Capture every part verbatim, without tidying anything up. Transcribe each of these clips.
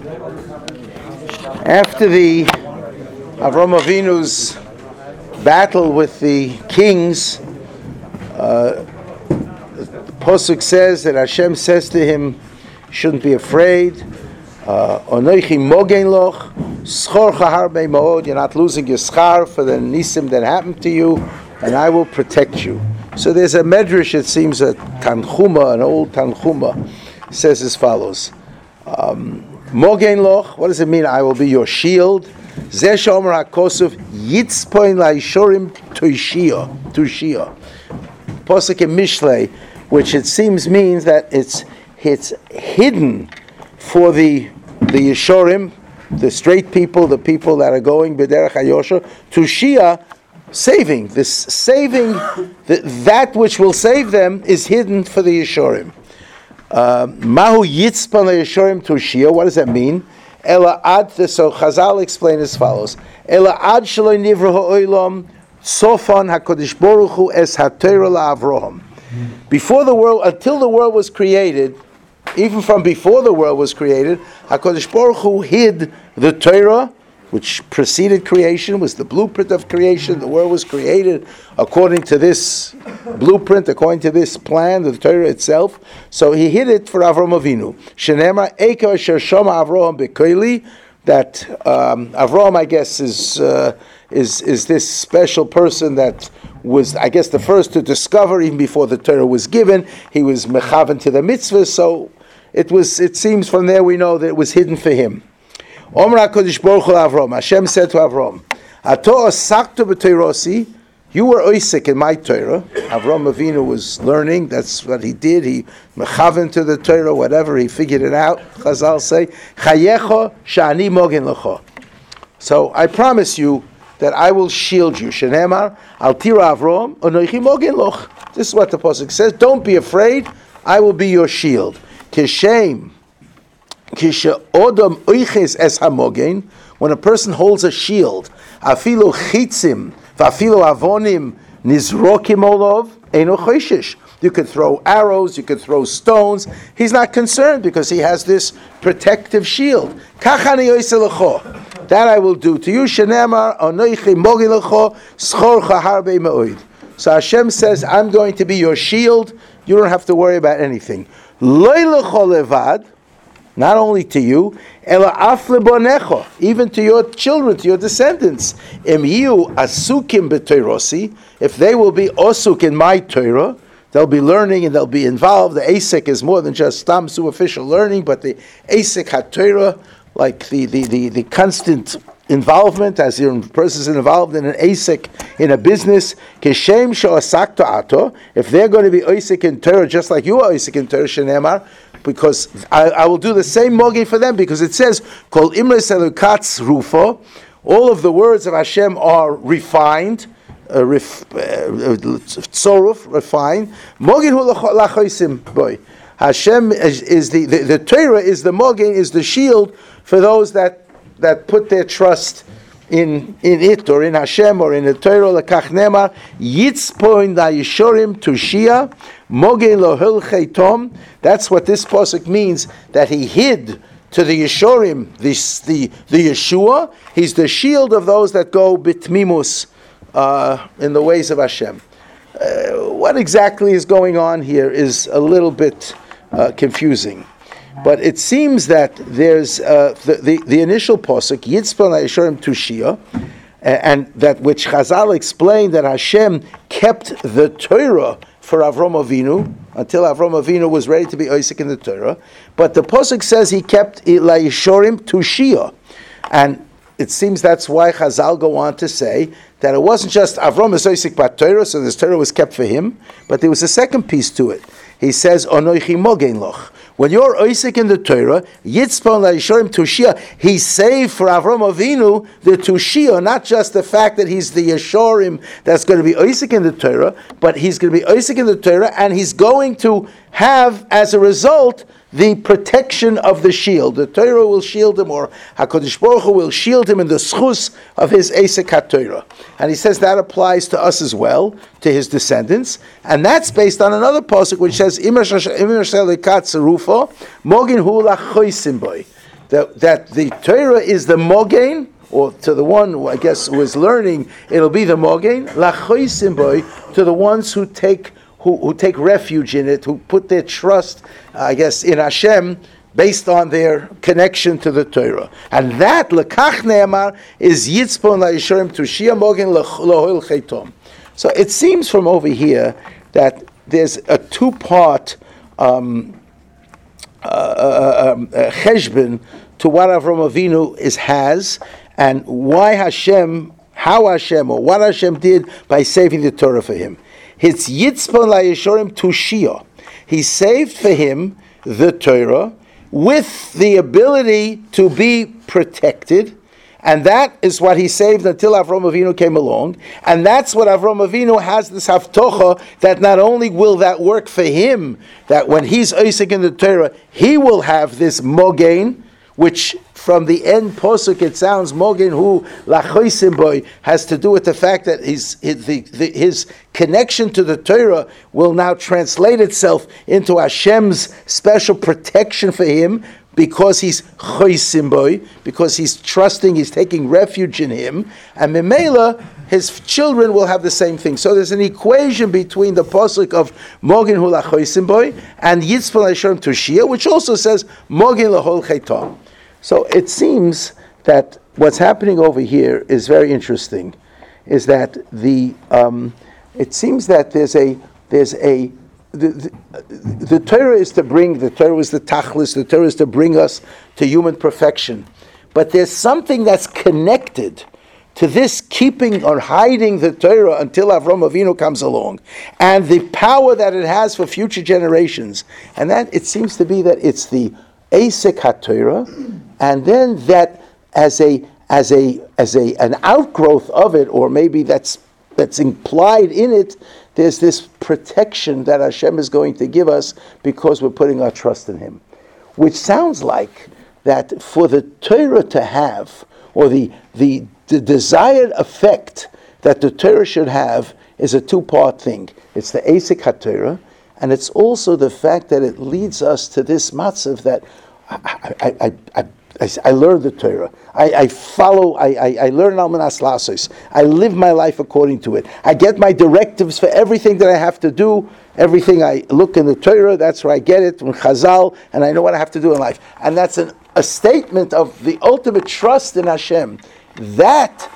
After the Avraham Avinu's battle with the kings, uh, the Pasuk says that Hashem says to him, shouldn't be afraid. Onoichi mogen loch, schorcha harbe ma'od. You're not losing your schar for the nisim that happened to you, and I will protect you. So there's a medrash, it seems, a Tanchuma, an old Tanchuma, says as follows. Um, mogen loch, what does it mean? I will be your shield. Zeh shomer hakosuf yitzpoin la'ishorim tuishia. Tuishia. Pasuk in Mishlei, which it seems means that it's it's hidden for the the Yeshorim, the straight people, the people that are going b'derech hayosher, tuishia, saving. This saving, the, that which will save them is hidden for the Yeshorim. Mahu yitzpan la'yeshorim tuishia. What does that mean? Ela ad, so Chazal explain as follows: Ela ad shaloi nivra ha'olam sofan hakodesh baruch hu es haTorah la'Avraham. Before the world, until the world was created, even from before the world was created, HaKadosh Baruch Hu hid the Torah, which preceded creation, was the blueprint of creation. The world was created according to this blueprint, according to this plan, the Torah itself. So he hid it for Avraham Avinu. Shenemar Eika Asher Shama Avraham Bekoili, that um, Avraham, I guess, is uh, is is this special person that was, I guess, the first to discover, even before the Torah was given. He was mechaven to the mitzvah, so it was. It seems from there we know that it was hidden for him. Omer HaKadosh Baruch Hu Avram. Hashem said to Avram, "Ato asaktu b'Torasi." You were oisik in my Torah. Avraham Avinu was learning. That's what he did. He mechaven to the Torah, whatever. He figured it out. Chazal say, "Chayecha shani mogen lecha." So I promise you that I will shield you. Shenemar al tira Avraham onoichi mogen loch. This is what the pasuk says. Don't be afraid. I will be your shield. Kishem kishe odam oiches es hamogen. When a person holds a shield, afilu chitzim. Vafilo avonim nizrokim olov eno choishish. You could throw arrows, you could throw stones. He's not concerned because he has this protective shield. Kachani yoiselecho. That I will do to you. Shenemar onoichi mogi lecho schorcha harbe me'oid. So Hashem says, I'm going to be your shield. You don't have to worry about anything. Loi lecho levad. Not only to you, ela af lebonecho, even to your children, to your descendants. Im yiu asukim b'toirosi, if they will be osuk in my Torah, they'll be learning and they'll be involved. The asik is more than just stam superficial learning, but the asik haTorah, like the, the, the, the constant involvement, as the person is involved in an asik, in a business, kishem sho'asakta ato, if they're going to be asik in Torah, just like you are asik in Torah, shenemar, because I, I will do the same mogin for them, because it says, Kol imre selukatz rufo, all of the words of Hashem are refined, uh, ref, uh, tzoruf, refined. Mogin hu lachoisim boy. Hashem is, is the, the, the Torah is the mogin, is the shield for those that, that put their trust in in it, or in Hashem, or in the Torah. Lekach nemar yitzpoin da yishorim tushia mogen lohil cheitom. That's what this pasuk means, that he hid to the Yeshorim this the the Yeshua. He's the shield of those that go bitmimus uh, in the ways of Hashem. Uh, what exactly is going on here is a little bit uh, confusing. But it seems that there's uh, the, the the initial pasuk Yitzpan Yeshorim Tushia, and that which Chazal explained that Hashem kept the Torah for Avraham Avinu until Avraham Avinu was ready to be Isaac in the Torah. But the pasuk says he kept Yeshorim Tushia, and it seems that's why Chazal go on to say that it wasn't just Avraham is Isaac by Torah, so this Torah was kept for him, but there was a second piece to it. He says Onoichi mogen loch. When you're Isaac in the Torah, Yitzpon la'yishorim Tushia, he's saved for Avraham Avinu the Tushia, not just the fact that he's the Yeshorim that's going to be Isaac in the Torah, but he's going to be Isaac in the Torah, and he's going to have, as a result, the protection of the shield. The Torah will shield him, or HaKadosh Baruch Hu will shield him in the schus of his Isaac HaTorah. And he says that applies to us as well, to his descendants. And that's based on another pasuk which says, the that, that the Torah is the mogain, or to the one who I guess who is learning, it'll be the mogain, lachoisim boy, to the ones who take who, who take refuge in it, who put their trust, I guess, in Hashem, based on their connection to the Torah. And that, lekach ne'amar, is yitzpon la'yishorim tushia mogen lohol cheitom. So it seems from over here that there's a two-part um, uh, uh, um, uh, cheshbon to what Avraham Avinu is has, and why Hashem, how Hashem, or what Hashem did by saving the Torah for him. It's yitzpon la'yishorim tushia. He saved for him the Torah, with the ability to be protected, and that is what he saved until Avraham Avinu came along, and that's what Avraham Avinu has this haftocha, that not only will that work for him, that when he's oisik in the Torah, he will have this mogain, which from the end posuk it sounds mogain hu lachoisim boy has to do with the fact that his his, the, the, his connection to the Torah will now translate itself into Hashem's special protection for him, because he's choisim boy, because he's trusting, he's taking refuge in him, and memela his children will have the same thing. So there's an equation between the posuk of mogain hu lachoisim boy and yitzpon la'yishorim tushia, which also says mogain lahol cheitom. So it seems that what's happening over here is very interesting. Is that the um, it seems that there's a there's a the, the, the Torah is to bring the Torah is the tachlis, the Torah is to bring us to human perfection, but there's something that's connected to this keeping or hiding the Torah until Avraham Avinu comes along, and the power that it has for future generations, and that it seems to be that it's the Asik HaTorah, and then that as a as a as a an outgrowth of it, or maybe that's that's implied in it, there's this protection that Hashem is going to give us because we're putting our trust in Him, which sounds like that for the Torah to have, or the the, the desired effect that the Torah should have, is a two-part thing. It's the Asik HaTorah, and it's also the fact that it leads us to this matzav that I, I, I, I, I, I learn the Torah. I, I follow, I, I, I learn Almanas Lasos. I live my life according to it. I get my directives for everything that I have to do. Everything I look in the Torah, that's where I get it, from Chazal, and I know what I have to do in life. And that's an, a statement of the ultimate trust in Hashem. That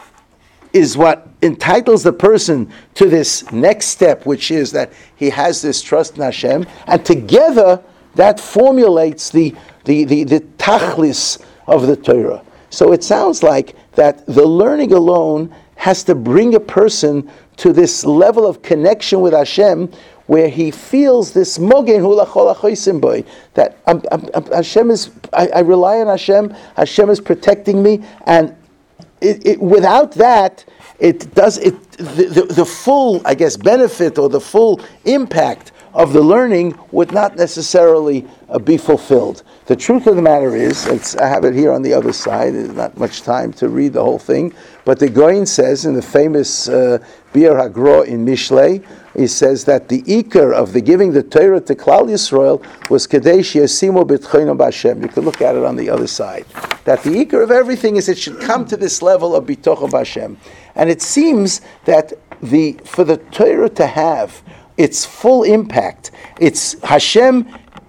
is what entitles the person to this next step, which is that he has this trust in Hashem, and together that formulates the the the, the tachlis of the Torah. So it sounds like that the learning alone has to bring a person to this level of connection with Hashem, where he feels this mogen hu lachol achoisim boy, that I'm, I'm, I'm, Hashem is, I, I rely on Hashem. Hashem is protecting me, and it, it, without that, it does it the, the, the full, I guess, benefit or the full impact of the learning would not necessarily uh, be fulfilled. The truth of the matter is, it's, I have it here on the other side, there's not much time to read the whole thing, but the Goin says in the famous uh, Bir HaGro in Mishlei, he says that the ikar of the giving the Torah to Klal Yisrael was Kadesh Yasimu B'Tchoino B'Hashem. You could look at it on the other side. That the ikar of everything is it should come to this level of B'Tocho B'Hashem. And it seems that the for the Torah to have its full impact, it's Hashem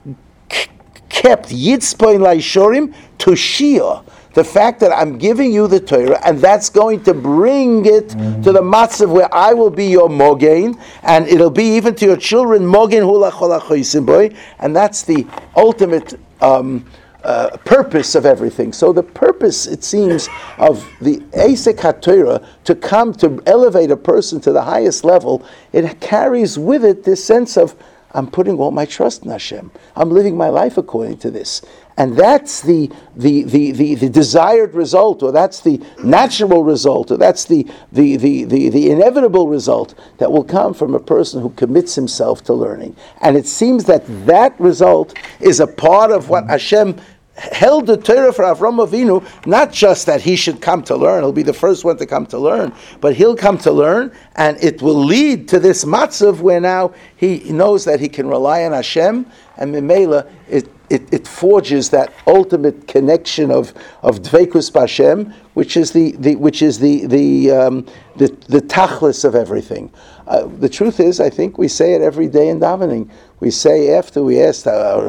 k- kept Yitzpoin Laishorim to Shia. The fact that I'm giving you the Torah, and that's going to bring it to the matzav where I will be your mogain, and it'll be even to your children mogain hula cholachoisim boy, and that's the ultimate um, uh, purpose of everything. So the purpose, it seems, of the Asik HaTorah to come to elevate a person to the highest level, it carries with it this sense of I'm putting all my trust in Hashem. I'm living my life according to this. And that's the the, the, the, the desired result, or that's the natural result, or that's the, the, the, the, the inevitable result that will come from a person who commits himself to learning. And it seems that that result is a part of what Hashem held the Torah for Avraham Avinu, not just that he should come to learn, he'll be the first one to come to learn, but he'll come to learn, and it will lead to this matzav where now he knows that he can rely on Hashem, and Memela, it it, it forges that ultimate connection of of dveikus b'Hashem, which is the, the which is the the um, the, the tachlis of everything. Uh, the truth is, I think we say it every day in davening. We say after we ask,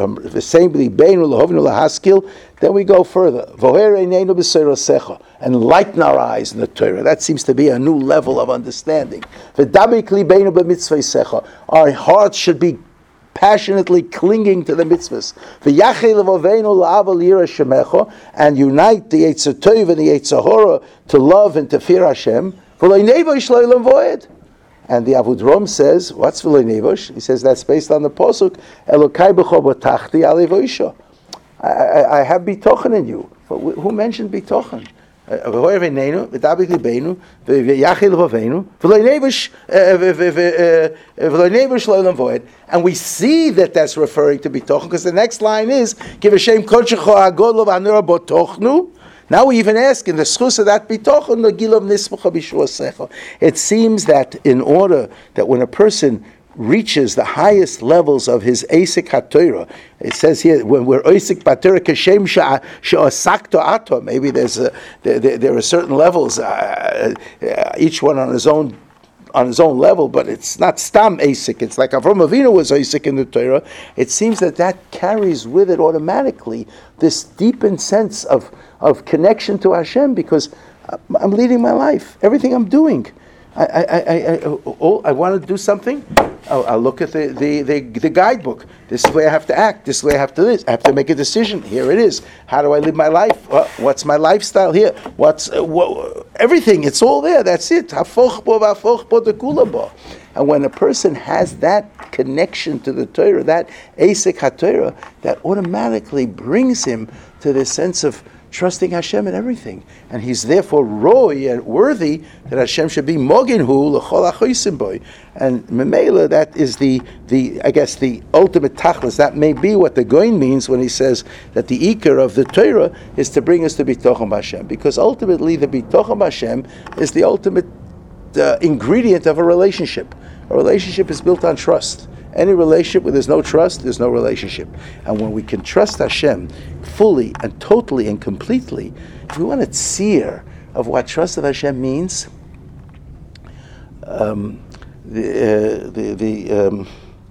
then we go further. Enlighten our eyes in the Torah. That seems to be a new level of understanding. Our hearts should be passionately clinging to the mitzvahs. And unite the Yetzer Tov and the Yetzer Hora to love and to fear Hashem. And the Avudraham says, what's V'lo Nevosh? He says that's based on the Posuk, Elokai b'cho b'tachti alei v'isha. I have bitochen in you. Who mentioned bitochen? V'hoyer v'neinu, v'dabik libeinu, v'yachil v'avenu, V'lo Nevosh, V'lo Nevosh lo'olam voed. And we see that that's referring to bitochen, because the next line is, Give Hashem kodshecho ha'godlo v'hanura botochnu. Now we even ask in the schus of that bitochen, Nagilov nismucha b'shuasecha. It seems that in order that when a person reaches the highest levels of his Eisik HaTorah, it says here when we're Eisik HaTorah Kashem she'asakto ato. Maybe there's a, there, there, there are certain levels, uh, uh, each one on his own. on his own level, but it's not stam Asik. It's like Avraham Avinu was Asik in the Torah. It seems that that carries with it automatically this deepened sense of, of connection to Hashem, because I'm leading my life. Everything I'm doing, I I I, I, oh, I want to do something. I'll, I'll look at the, the, the, the guidebook. This is the way I have to act. This is the way I have to live. I have to make a decision. Here it is. How do I live my life? Well, what's my lifestyle here? What's uh, what, everything? It's all there. That's it. And when a person has that connection to the Torah, that Eisik HaTorah, that automatically brings him to this sense of trusting Hashem in everything, and he's therefore roy and worthy that Hashem should be moginhu l'chol achoysim boy. And memela, that is the the I guess the ultimate tachlis. That may be what the Goin means when he says that the ikar of the Torah is to bring us to bitochen Hashem, because ultimately the bitochen Hashem is the ultimate uh, ingredient of a relationship. A relationship is built on trust. Any relationship where there's no trust, there's no relationship. And when we can trust Hashem fully and totally and completely, if we want a tzir of what trust of Hashem means, um, the uh, the, the um,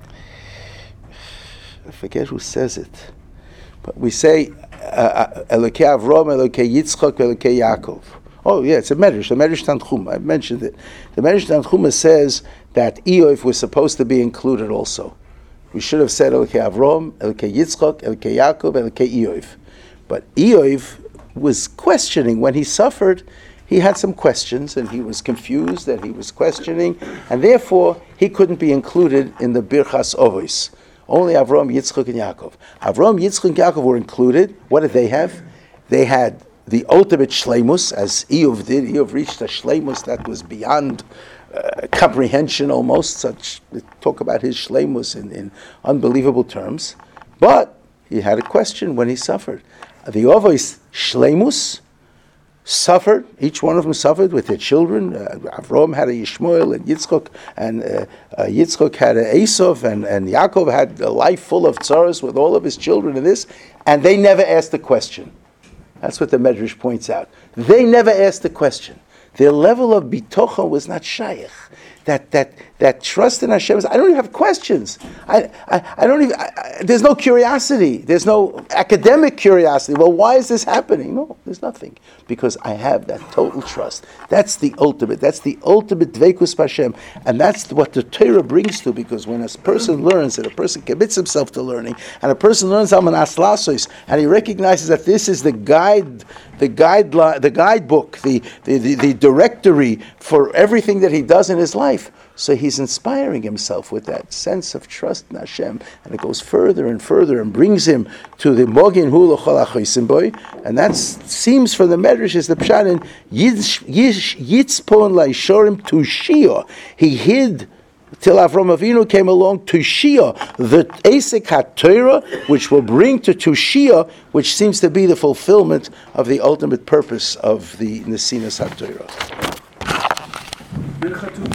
I forget who says it, but we say Elokei Avram, Elokei Yitzchak, Elokei Yaakov. Oh yeah, it's a Medrash, the Medrash Tanchuma. I mentioned it. The Medrash Tanchuma says that Eof was supposed to be included also. We should have said Elokei Avram, Elokei Yitzchak, Elokei Yaakov, Elokei Eof. But Eof was questioning when he suffered. He had some questions, and he was confused, and he was questioning, and therefore he couldn't be included in the Birchas Avos. Only Avram, Yitzchak, and Yaakov. Avram, Yitzchak, and Yaakov were included. What did they have? They had the ultimate shleimus, as Eof did. Eof reached a shleimus that was beyond uh, comprehension almost. Such talk about his shleimus in, in unbelievable terms. But he had a question when he suffered. The Avos shleimus suffered. Each one of them suffered with their children. Uh, Avram had a Yishmael and Yitzchak, and uh, uh, Yitzchak had a Esav, and, and Yaakov had a life full of tzaras with all of his children and this, and they never asked a question. That's what the Medrash points out. They never asked the question. Their level of bitocha was not shaykh. That that that trust in Hashem is, I don't even have questions. I I, I don't even. I, I, there's no curiosity. There's no academic curiosity. Well, why is this happening? No, there's nothing, because I have that total trust. That's the ultimate. That's the ultimate dveikus b'Hashem, and that's what the Torah brings to. Because when a person learns, and a person commits himself to learning, and a person learns Amanas Lasos, and he recognizes that this is the guide, the guideline, the guidebook, the the, the the directory for everything that he does in his life. So he's inspiring himself with that sense of trust in Hashem, and it goes further and further and brings him to the Mogin Hu L'chol Achoysim Boy, and that seems from the Medrash is the Pshat in Yitzpon Laishorim Tushia. He hid till Avram Avinu came along, Tushia, the Eisik HaTorah, which will bring to Tushia, which seems to be the fulfillment of the ultimate purpose of the Nesinas HaTorah.